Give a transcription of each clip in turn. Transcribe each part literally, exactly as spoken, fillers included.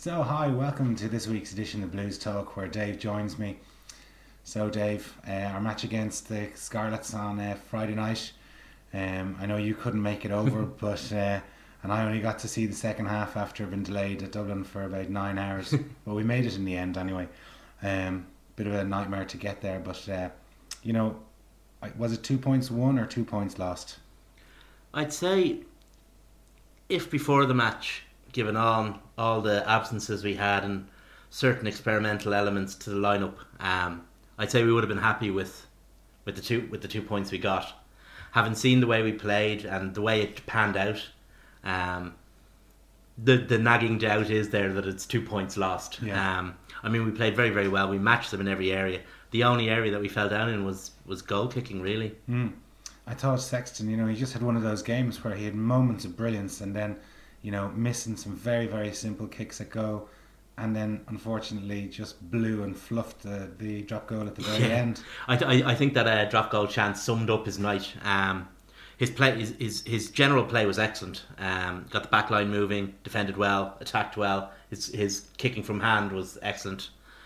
So, hi, welcome to this week's edition of Blues Talk, where Dave joins me. So, Dave, uh, our match against the Scarlets on uh, Friday night. Um, I know you couldn't make it over, but uh, and I only got to see the second half after being delayed at Dublin for about nine hours. But we made it in the end anyway. Um, bit of a nightmare to get there, but uh, you know, was it two points won or two points lost? I'd say if before the match, given all all the absences we had and certain experimental elements to the lineup, um, I'd say we would have been happy with with the two with the two points we got. Having seen the way we played and the way it panned out, um, the the nagging doubt is there that it's two points lost. Yeah. Um, I mean, we played very very well. We matched them in every area. The only area that we fell down in was was goal kicking, really. Mm. I thought Sexton, you know, he just had one of those games where he had moments of brilliance and then, you know, missing some very, very simple kicks at goal, and then unfortunately just blew and fluffed the, the drop goal at the very yeah. end. I, th- I think that uh, drop goal chance summed up his night. Um, his play, his, his his general play was excellent. Um, got the back line moving, defended well, attacked well. His his kicking from hand was excellent,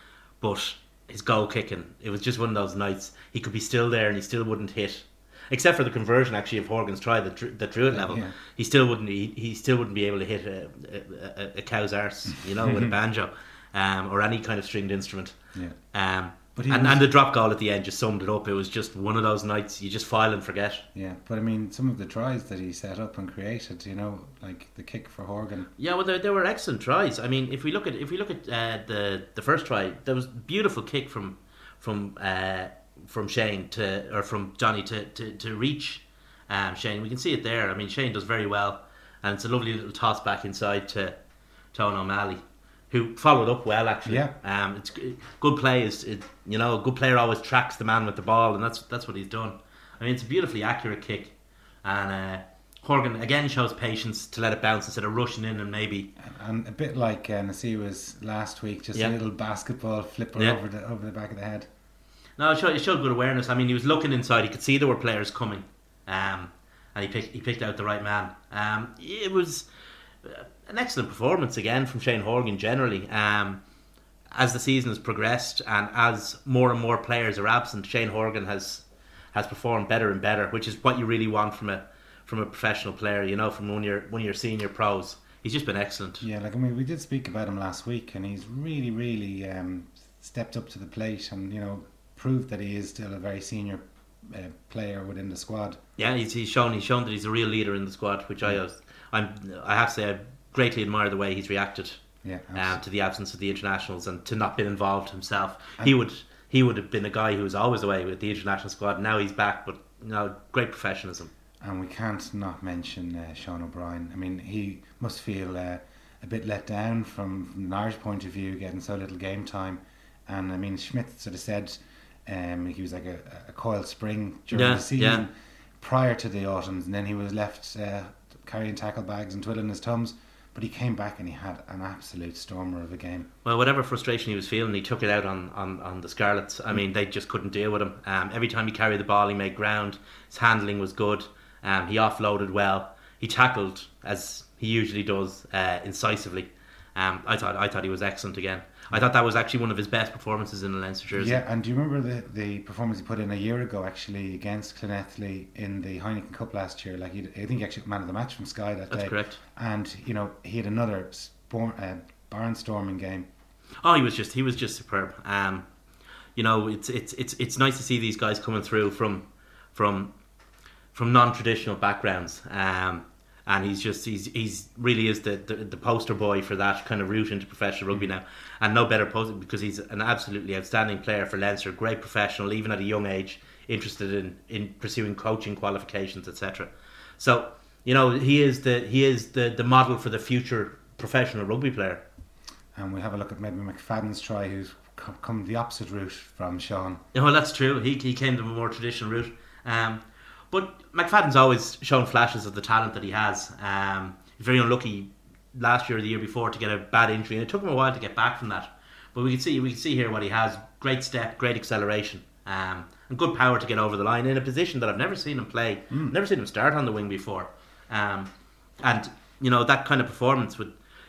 but his goal kicking, it was just one of those nights. He could be still there and he still wouldn't hit. Except for the conversion, actually, of Horgan's try that drew, that drew it level, yeah. he still wouldn't. He, he still wouldn't be able to hit a, a, a cow's arse, you know, with a banjo, um, or any kind of stringed instrument. Yeah. Um, But he and, was- and the drop goal at the end just summed it up. It was just one of those nights you just file and forget. Yeah, but I mean, some of the tries that he set up and created, you know, like the kick for Horgan. Yeah, well, they, they were excellent tries. I mean, if we look at if we look at uh, the the first try, there was a beautiful kick from from uh, from Shane to or from Johnny to to, to reach. Um, Shane, we can see it there. I mean, Shane does very well, and it's a lovely little toss back inside to Tone O'Malley, who followed up well. Actually, Yeah. Um, it's g- good play. Is it, you know, a good player always tracks the man with the ball, and that's that's what he's done. I mean, it's a beautifully accurate kick, and uh, Horgan again shows patience to let it bounce instead of rushing in and maybe. And a bit like uh, Nasiwa's last week, just Yeah. a little basketball flipper Yeah. over the over the back of the head. No, it showed, it showed good awareness. I mean, he was looking inside. He could see there were players coming, um, and he picked he picked out the right man. Um, it was uh, an excellent performance again from Shane Horgan generally. Um, as the season has progressed and as more and more players are absent, Shane Horgan has has performed better and better, which is what you really want from a from a professional player. You know, from one of your one of your senior pros. He's just been excellent. Yeah, like I mean, we did speak about him last week, and he's really, really um, stepped up to the plate, and you know, proved that he is still a very senior uh, player within the squad. Yeah, he's, he's shown he's shown that he's a real leader in the squad, which I uh, I'm I have to say I greatly admire the way he's reacted Yeah, um, to the absence of the internationals and to not being involved himself. He would he would have been a guy who was always away with the international squad. Now he's back, but you know, great professionalism. And we can't not mention uh, Sean O'Brien. I mean, he must feel uh, a bit let down from, from an Irish point of view, getting so little game time. And I mean, Schmidt sort of said um, he was like a, a coiled spring during Yeah, the season yeah. prior to the autumns, and then he was left uh, carrying tackle bags and twiddling his thumbs. But he came back and he had an absolute stormer of a game. Well, whatever frustration he was feeling, he took it out on, on, on the Scarlets. I mean, they just couldn't deal with him. Um, every time he carried the ball, he made ground. His handling was good. Um, he offloaded well. He tackled, as he usually does, uh, incisively. Um, I thought I thought he was excellent again. I thought that was actually one of his best performances in the Leinster jersey. Yeah, and do you remember the, the performance he put in a year ago, actually, against Clonethley in the Heineken Cup last year? Like, he, I think he actually man of the match from Sky that That's day. correct. And you know, he had another spor- uh, barnstorming game. Oh, he was just he was just superb. Um, you know, it's it's it's it's nice to see these guys coming through from from from non-traditional backgrounds. Um, and he's just he's he's really is the, the, the poster boy for that kind of route into professional rugby now, and no better poster because he's an absolutely outstanding player for Leinster, great professional even at a young age, interested in, in pursuing coaching qualifications, et cetera. So you know he is the he is the, the model for the future professional rugby player. And we have a look at maybe McFadden's try, who's co- come the opposite route from Sean. Yeah, well, that's true. He he came to a more traditional route. Um, but McFadden's always shown flashes of the talent that he has. Um, he's very unlucky last year or the year before to get a bad injury, and it took him a while to get back from that. But we can see we can see here what he has: great step, great acceleration, um, and good power to get over the line in a position that I've never seen him play. Mm. Never seen him start on the wing before. Um, and you know that kind of performance would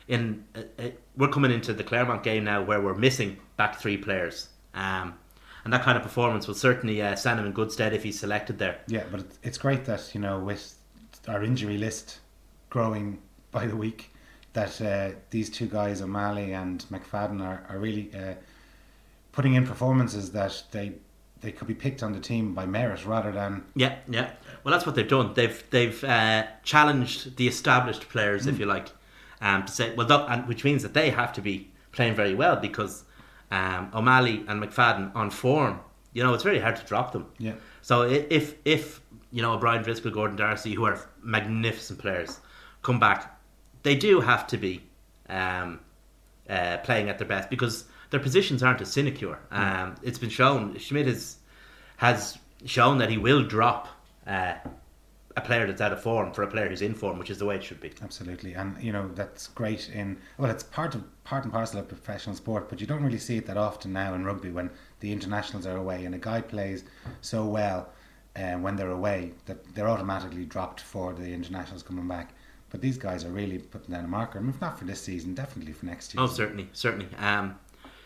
in uh, uh, we're coming into the Claremont game now where we're missing back three players. Um, and that kind of performance will certainly uh, stand him in good stead if he's selected there. Yeah, but it's, it's great that, you know, with our injury list growing by the week, that uh, these two guys, O'Malley and McFadden, are, are really uh, putting in performances that they they could be picked on the team by merit rather than... Yeah, yeah. Well, that's what they've done. They've they've uh, challenged the established players, mm. if you like, um, to say, well, that, and which means that they have to be playing very well because um, O'Malley and McFadden on form, you know, it's very hard to drop them. Yeah. So if, if you know, Brian Driscoll, Gordon Darcy, who are magnificent players, come back, they do have to be um, uh, playing at their best because their positions aren't a sinecure. Um, mm. It's been shown, Schmidt is, has shown that he will drop uh, a player that's out of form for a player who's in form, which is the way it should be. Absolutely. And, you know, that's great in... Well, it's part of part and parcel of professional sport, but you don't really see it that often now in rugby when the internationals are away and a guy plays so well uh, when they're away that they're automatically dropped for the internationals coming back. But these guys are really putting down a marker. I mean, if not for this season, definitely for next season. Oh, certainly, certainly. Um,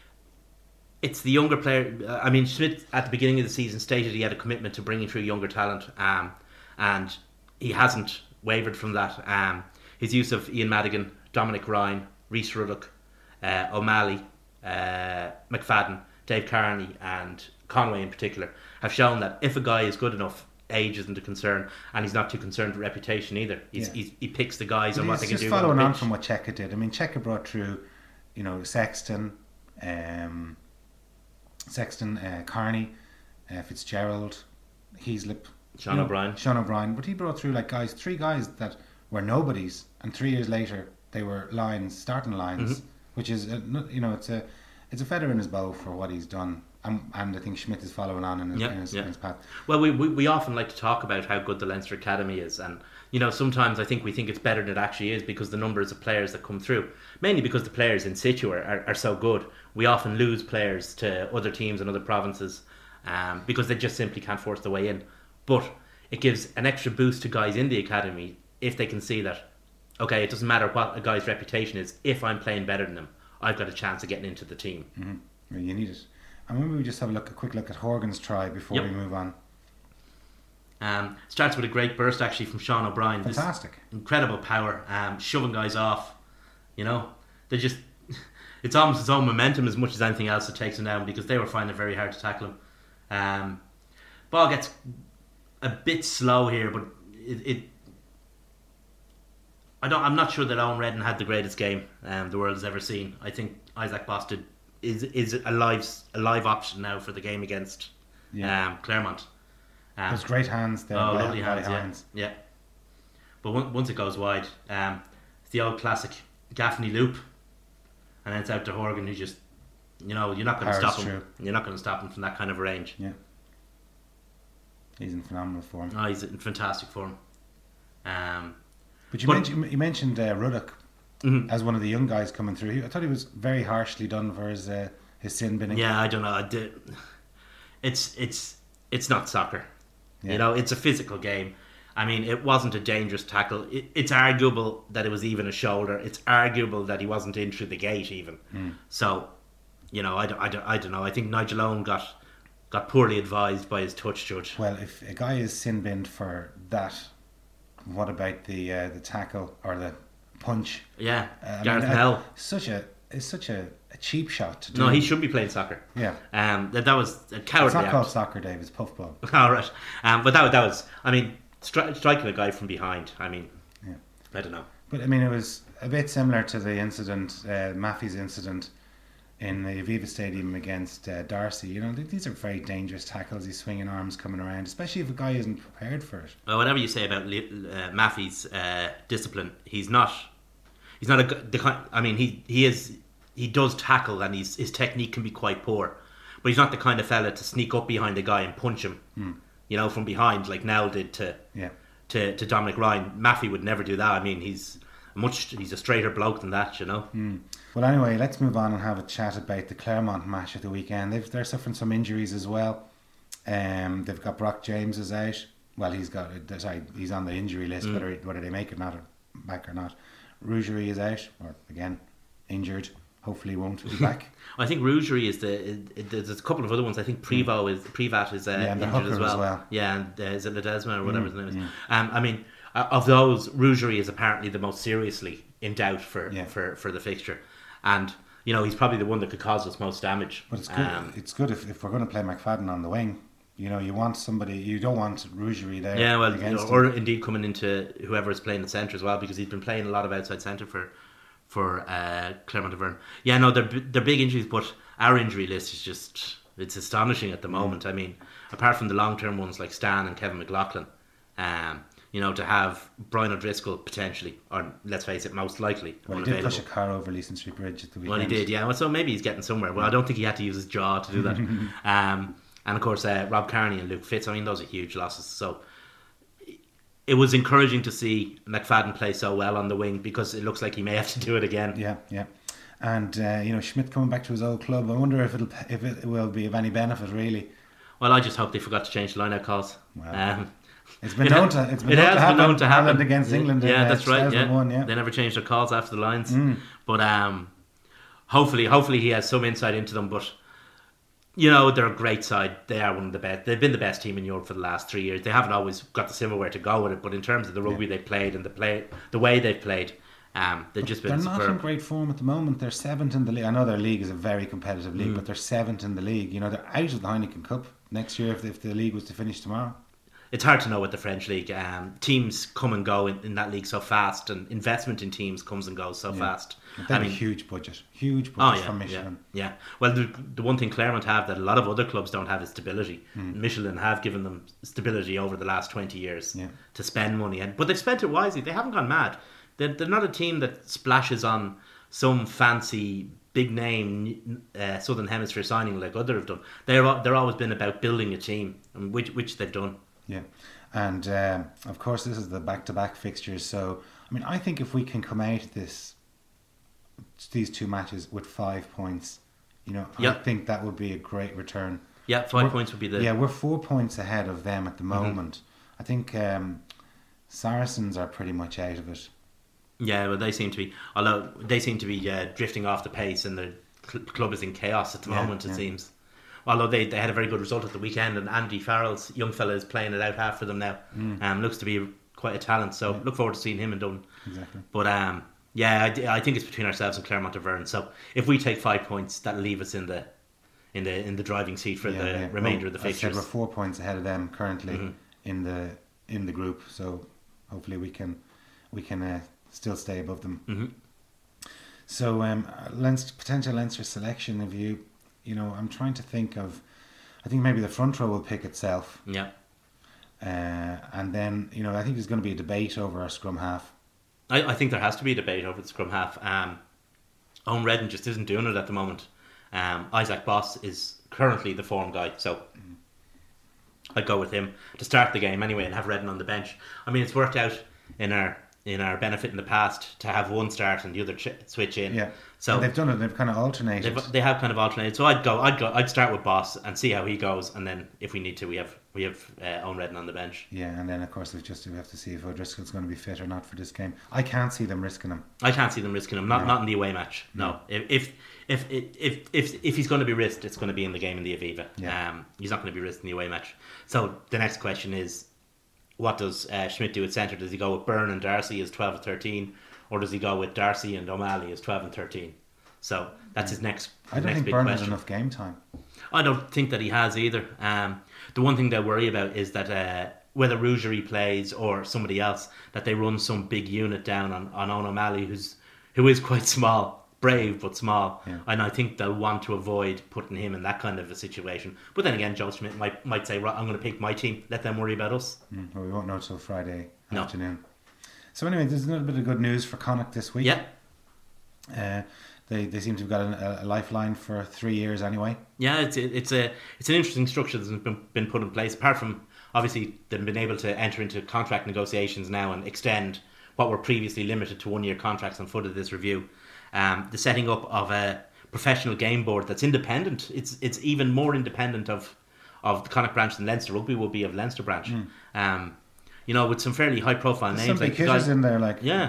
it's the younger player. I mean, Schmidt at the beginning of the season stated he had a commitment to bringing through younger talent, um, and he hasn't wavered from that. Um, his use of Ian Madigan, Dominic Ryan, Rhys Ruddock, uh, O'Malley, uh, McFadden, Dave Carney, and Conway in particular have shown that if a guy is good enough, age isn't a concern, and he's not too concerned with reputation either. He's, yeah. he's, he picks the guys but and what they can just do. Following on, on from what Cheika did, I mean, Cheika brought through, you know, Sexton, um, Sexton, uh, Carney, uh, Fitzgerald, Heaslip, Sean you know, O'Brien, Sean O'Brien, but he brought through like guys, three guys that were nobodies, and three years later they were lines, starting lines, mm-hmm. which is, a, you know, it's a it's a feather in his bow for what he's done. And, and I think Schmidt is following on in his, yeah, in his, yeah. in his path. Well, we, we we often like to talk about how good the Leinster Academy is, and you know sometimes I think we think it's better than it actually is because the numbers of players that come through, mainly because the players in situ are, are, are so good. We often lose players to other teams and other provinces um, because they just simply can't force their way in. But it gives an extra boost to guys in the academy if they can see that, okay, it doesn't matter what a guy's reputation is, if I'm playing better than him, I've got a chance of getting into the team. Mm-hmm. Well, you need it. And maybe we just have a look, a quick look at Horgan's try before yep. we move on. Um, starts with a great burst actually from Sean O'Brien. Fantastic. This incredible power, um, shoving guys off. You know, they just, it's almost its own momentum as much as anything else that takes him down because they were finding it very hard to tackle him. Um, ball gets a bit slow here, but it, it I don't. I'm not sure that Owen Redden had the greatest game um, the world has ever seen. I think Isaac Boston is is a live a live option now for the game against yeah. um, Claremont. Um, Those great hands there. Oh, by, lovely by hands, hands. Yeah, yeah. But one, once it goes wide, um, it's the old classic Gaffney loop, and then it's out to Horgan, who just, you know, you're not going to stop him. True. You're not going to stop him from that kind of range. Yeah. He's in phenomenal form. Oh, he's in fantastic form. Um, but you but, mentioned you mentioned uh, Ruddock mm-hmm. as one of the young guys coming through. I thought he was very harshly done for his uh, his sin binning. Yeah, I don't know. I did. It's it's it's not soccer. Yeah. You know, it's a physical game. I mean, it wasn't a dangerous tackle. It, it's arguable that it was even a shoulder. It's arguable that he wasn't in through the gate even. Mm. So, you know, I don't, I don't, I don't know. I think Nigel Owen got got poorly advised by his touch judge. Well, if a guy is sin binned for that, what about the uh, the tackle or the punch? Yeah, uh, Gareth I mean, Mell. Uh, such a it's such a, a cheap shot to do. No, he should be playing soccer. Yeah. Um, that that was a cowardly. It's not act. called soccer, Dave. It's puffball. All right. Um, but that that was. I mean, stri- striking a guy from behind. I mean, yeah. I don't know. But I mean, it was a bit similar to the incident, uh, Maffey's incident in the Aviva Stadium against uh, Darcy. You know, these are very dangerous tackles. These swinging arms coming around, especially if a guy isn't prepared for it. Well, whatever you say about uh, Maffey's uh, discipline, he's not. He's not a. The kind. I mean, he he is. He does tackle, and he's, his technique can be quite poor. But he's not the kind of fella to sneak up behind a guy and punch him. Mm. You know, from behind like Nell did to yeah. to to Dominic Ryan. Maffey would never do that. I mean, he's much. He's a straighter bloke than that. You know. Mm. Well, anyway, let's move on and have a chat about the Claremont match at the weekend. They've, they're suffering some injuries as well. Um, they've got Brock James is out. Well, he's got sorry, he's on the injury list. Mm. Whether whether they make it not back or not. Rougerie is out, or again, injured. Hopefully, won't be back. I think Rougerie is the. It, it, there's a couple of other ones. I think Privo is Privat is uh, Yeah, and the injured as hooker well. as well. Yeah, and uh, is it Ledesma or whatever Mm, his name is? mm. Um, I mean, uh, of those, Rougerie is apparently the most seriously in doubt for Yeah. for, for the fixture, and you know he's probably the one that could cause us most damage. But it's good. Um, it's good if, if we're going to play McFadden on the wing. You know, you want somebody. You don't want Rougerie there. yeah, well, against or him. indeed coming into whoever is playing the centre as well, because he's been playing a lot of outside centre for for uh, Clermont Auvergne. Yeah, no, they're they're big injuries, but our injury list is just it's astonishing at the moment. I mean, apart from the long term ones like Stan and Kevin McLaughlin, um, you know, to have Brian O'Driscoll potentially, or let's face it, most likely Well, he did unavailable. push a car over Leeson Street Bridge at the weekend. Well, he did, yeah. Well, so maybe he's getting somewhere. Well, I don't think he had to use his jaw to do that. um, and of course, uh, Rob Carney and Luke Fitz. I mean, those are huge losses. So it was encouraging to see McFadden play so well on the wing, because it looks like he may have to do it again. Yeah, yeah. And uh, you know, Schmidt coming back to his old club. I wonder if it'll if it will be of any benefit, really. Well, I just hope they forgot to change the line-out calls. Well, Um, It's been it known ha- to it's been it known has to been happen. known to happen Ireland against England. Yeah, in, uh, that's right. two thousand one, Yeah. yeah. They never changed their calls after the lines. Mm. But um, hopefully, hopefully he has some insight into them. But you know, they're a great side. They are one of the best. They've been the best team in Europe for the last three years. They haven't always got the silverware to go with it, but in terms of the rugby Yeah. they played and the play, the way they've played, um, they've just They're been not in superb. great form at the moment. They're seventh in the league. I know their league is a very competitive league, Mm. but they're seventh in the league. You know, they're out of the Heineken Cup next year if, if the league was to finish tomorrow. It's hard to know with the French league. Um, teams come and go in, in that league so fast, and investment in teams comes and goes so Yeah. fast. They I have mean, a huge budget, huge oh budget yeah, from yeah, Michelin. yeah. Well, the, the one thing Claremont have that a lot of other clubs don't have is stability. Mm. Michelin have given them stability over the last twenty years Yeah. to spend money, and but they've spent it wisely. They haven't gone mad. They're, they're not a team that splashes on some fancy big name uh, Southern Hemisphere signing like others have done. They're al- they're always been about building a team, and which which they've done. Yeah, and um, of course this is the back-to-back fixtures. So I mean, I think if we can come out of this these two matches with five points, you know, I Yep. think that would be a great return. Yeah, 5 We're- points would be the Yeah, we're four points ahead of them at the moment. I think um, Saracens are pretty much out of it. Yeah, well, they seem to be, although they seem to be uh, drifting off the pace, and the cl- club is in chaos at the Yeah, moment, it yeah. seems. Although they, they had a very good result at the weekend, and Andy Farrell's young fella is playing it out half for them now. Mm. Um, looks to be quite a talent, so Yeah. look forward to seeing him in Dublin. Exactly. But um, yeah, I, d- I think it's between ourselves and Clermont Auvergne. So if we take five points, that'll leave us in the in the in the driving seat for Yeah, the yeah. remainder Well, of the I said fixtures. we're four points ahead of them currently Mhm. in the in the group. So hopefully we can we can uh, still stay above them. hmm So um, Leinster, potential Leinster selection. If you you know, I'm trying to think of. I think maybe the front row will pick itself, Yeah, uh, and then you know I think there's going to be a debate over our scrum half. I, I think there has to be a debate over the scrum half. Um, Owen Redden just isn't doing it at the moment. Um, Isaac Boss is currently the form guy, so I'd go with him to start the game anyway, and have Redden on the bench. I mean, it's worked out in our in our benefit in the past to have one start and the other ch- switch in. Yeah. So And they've done it. They've kind of alternated. They've, they have kind of alternated. So I'd go. I'd go. I'd start with Boss and see how he goes, and then if we need to, we have we have uh, Owen Redden on the bench. Yeah, and then of course we've just we have to see if O'Driscoll's going to be fit or not for this game. I can't see them risking him. I can't see them risking him. Not No. not in the away match. No. If if if if if if he's going to be risked, it's going to be in the game in the Aviva. Yeah. Um, he's not going to be risked in the away match. So the next question is, what does uh, Schmidt do at centre? Does he go with Byrne and Darcy as twelve and thirteen, or does he go with Darcy and O'Malley as twelve and thirteen? So that's his next. I don't next think big Byrne question. has enough game time. I don't think that he has either. Um, the one thing they worry about is that uh, whether Rougerie plays or somebody else, that they run some big unit down on, on Owen O'Malley, who's who is quite small, brave but small, Yeah. and I think they'll want to avoid putting him in that kind of a situation. But then again, Joe Schmidt might might say, "Right, I'm going to pick my team. Let them worry about us." Mm, well, we won't know till Friday No. afternoon. So anyway, there's a little bit of good news for Connacht this week. Yeah, Uh, they they seem to have got a, a lifeline for three years anyway. yeah, it's it's a it's an interesting structure that's been been put in place. Apart from obviously they've been able to enter into contract negotiations now and extend what were previously limited to one year contracts on foot of this review. Um, the setting up of a professional game board that's independent. It's it's even more independent of of the Connacht branch than Leinster Rugby will be of Leinster branch. Um, you know, with some fairly high profile There's names some like big the guy- hitters in there, like yeah.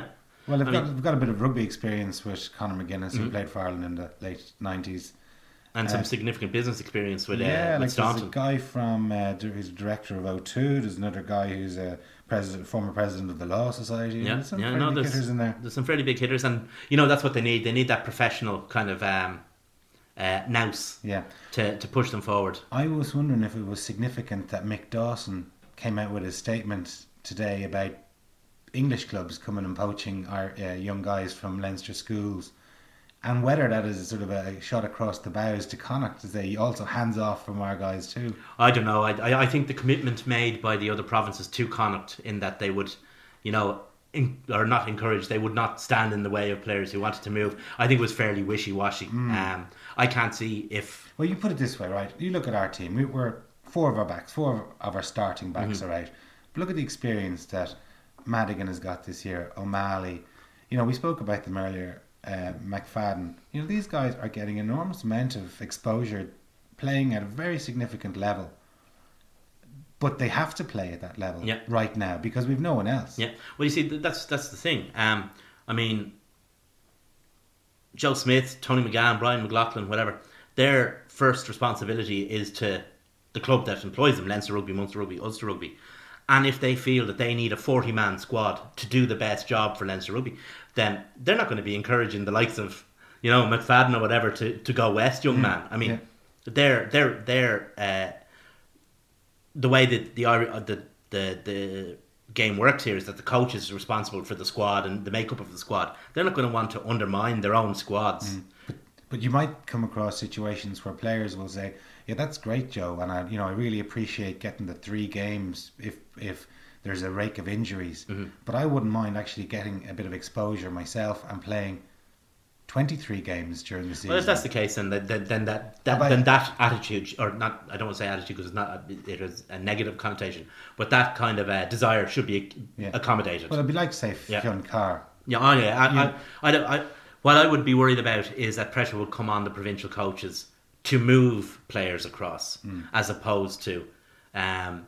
Well, they've I got, mean, they've got a bit of rugby experience with Conor McGuinness, who Mhm. played for Ireland in the late nineties. and Uh, some significant business experience with, uh, yeah, with like there's a Staunton. guy from uh, dir- who's director of O two. There's another guy who's a president, former president of the Law Society. Yeah, There's some yeah, pretty no, big there's, hitters in there. there's some fairly big hitters, and you know that's what they need. They need that professional kind of um, uh, nous Yeah, to to push them forward. I was wondering if it was significant that Mick Dawson came out with a statement today about English clubs coming and poaching our uh, young guys from Leinster schools, and whether that is sort of a shot across the bows to Connacht to say also hands off from our guys too. I don't know. I, I I think the commitment made by the other provinces to Connacht in that they would, you know, in, or not encourage, they would not stand in the way of players who wanted to move. I think it was fairly wishy-washy. Um, I can't see if... Well, you put it this way, right? You look at our team. We were four of our backs, four of our starting backs Mhm. are out. But look at the experience that Madigan has got this year. O'Malley, you know, we spoke about them earlier. Uh, McFadden. You know, these guys are getting an enormous amount of exposure, playing at a very significant level. But they have to play at that level Yeah. right now because we've no one else. Yeah. Well, you see, th- that's that's the thing. Um, I mean, Joe Smith, Tony McGann, Brian McLaughlin, whatever, their first responsibility is to the club that employs them, Leinster Rugby, Munster Rugby, Ulster Rugby. And if they feel that they need a forty-man squad to do the best job for Leinster Rugby, then they're not going to be encouraging the likes of, you know, McFadden or whatever to, to go west, young Mm, man. I mean, yeah. they're they're they're uh, the way that the uh, the the the game works here is that the coach is responsible for the squad and the makeup of the squad. They're not going to want to undermine their own squads. Mm. But, but you might come across situations where players will say, "Yeah, that's great, Joe, and I, you know, I really appreciate getting the three games if if there's a rake of injuries. Mhm. But I wouldn't mind actually getting a bit of exposure myself and playing twenty-three games during the season." Well, if that's the case, then then, then that, that About- then that attitude, or not, I don't want to say attitude because it's not, it has a negative connotation, but that kind of uh, desire should be Yeah. accommodated. Well, it'd be like say Yeah. Fionn Carr. Yeah, oh yeah. I, You- I, I, don't- I, what I would be worried about is that pressure will come on the provincial coaches to move players across, Mm. as opposed to um,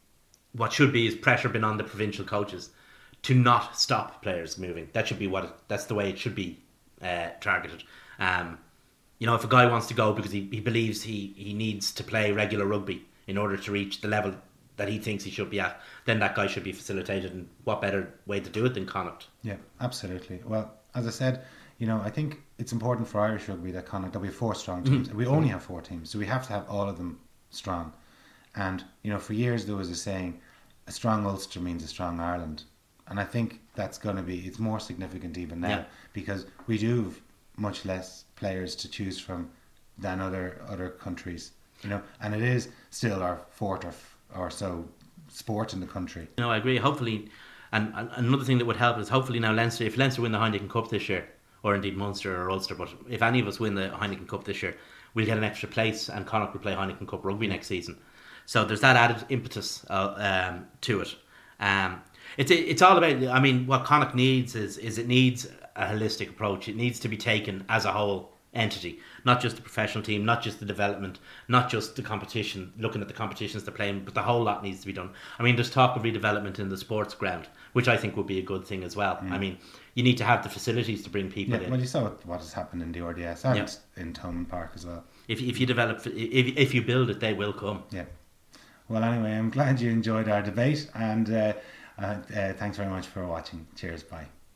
what should be is pressure been on the provincial coaches to not stop players moving. That should be what it, that's the way it should be uh, targeted. Um, you know, if a guy wants to go because he, he believes he, he needs to play regular rugby in order to reach the level that he thinks he should be at, then that guy should be facilitated. And what better way to do it than Connacht? Yeah, absolutely. Well, as I said, you know, I think it's important for Irish rugby that Connacht that we have four strong teams. We only have four teams, so we have to have all of them strong. And you know, for years there was a saying, "A strong Ulster means a strong Ireland," and I think that's going to be it's more significant even now Yeah. because we do have much less players to choose from than other other countries. You know, and it is still our fourth or, f- or so sport in the country. No, I agree. Hopefully, and, and another thing that would help is hopefully now Leinster, if Leinster win the Heineken Cup this year, or indeed Munster or Ulster, but if any of us win the Heineken Cup this year, we'll get an extra place and Connacht will play Heineken Cup rugby next season. So there's that added impetus uh, um, to it. Um, it's it's all about. I mean, what Connacht needs is is it needs a holistic approach. It needs to be taken as a whole entity, not just the professional team, not just the development, not just the competition, looking at the competitions they're playing, but the whole lot needs to be done. I mean, there's talk of redevelopment in the sports ground, which I think would be a good thing as well. Mm. I mean, you need to have the facilities to bring people Yeah, in. well, you saw what, what has happened in the R D S and Yeah. in Thomond Park as well. If if you develop, if if you build it, they will come. Yeah. Well, anyway, I'm glad you enjoyed our debate, and uh, uh, uh, thanks very much for watching. Cheers, bye.